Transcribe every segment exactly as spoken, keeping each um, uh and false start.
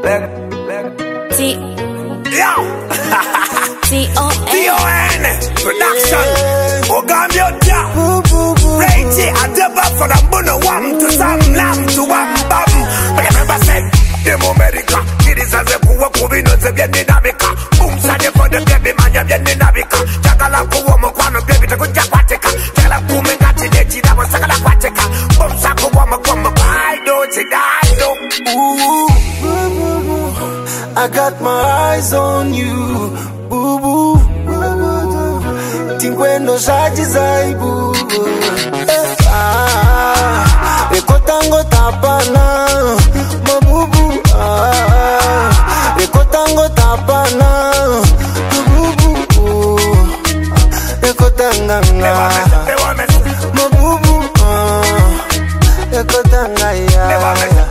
T Yo T O N T O N Production Ogambio Tia Reiji Adeba for the Bono Wam to Sam Lam to Wam Bam. But I remember said Demo America it is as a Kuwa Kubino Zebian Nabika Boom Sade for the baby man Yabian Nabika Jagala Kuwa Mokwano baby to go Japatica Jala Kume Gati Deji that was Sakala Quatica Boom Sako Wama Kwama Why don't you die don't Ooh, I got my eyes on you, boo boo. Tinkwendo shaji zai boo. Ah, ekotango tapana, mabubu. Ah, ekotango tapana, mabubu. Ekotanganga, mabubu. Ah, ekotangaya.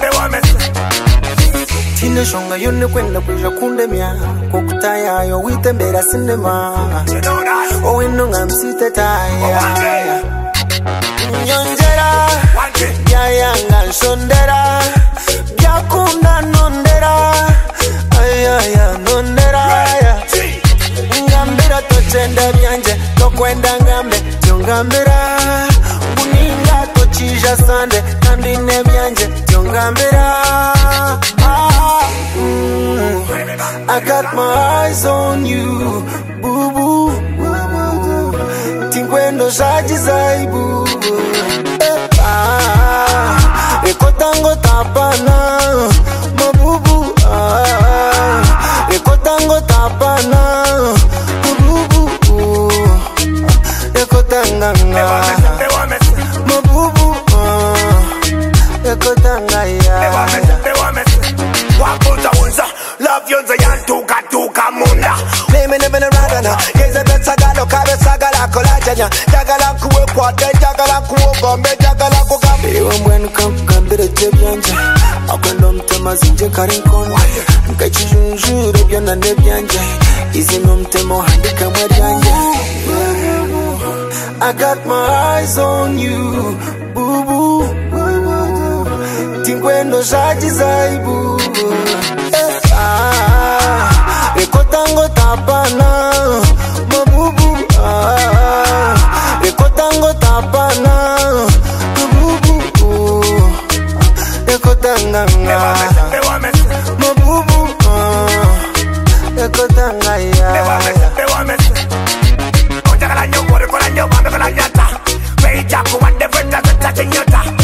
Tine shonga yone kwenda kuja kundemya kokutaya yo witembera sinema o inonga msite taya nyonjera yaya nganshondera byakunda nondera ayaya nondera ngambira tocenda byanje tokwenda ngambe tyongambira buninga tochija sande kandi nebyanje tyongambira. I got my eyes on you, boo boo. Tinkwendo shaji zai boo. Ah, ekotango tapana, mabubu. Ah, ekotango tapana, mabubu. Ekotanganga, mabubu. Ah, ekotangaya. Love yonza yantuka tuka munda Name never a radana Yeza bet sagalo kabe sagala kolajanya Jagala kuwe kwate jagala kuwe gombe jagala kugambe Iwa mwenu kankambire tebyanja Akando mtema zinje karinkonu Mkachi junjure byona nebyanja Izino mtemo handika mwadyanja I got my eyes on you, boo boo. Tinkwendo shaji zai boo. Ah, ekotango tapana, mabubu. Ah, ekotango tapana, mabubu. Ekotanganga, mabubu. Ah, ekotangaya. Ojagala nyongore kola nyobambe kola nyata Reija kuwande venda zeta chinyota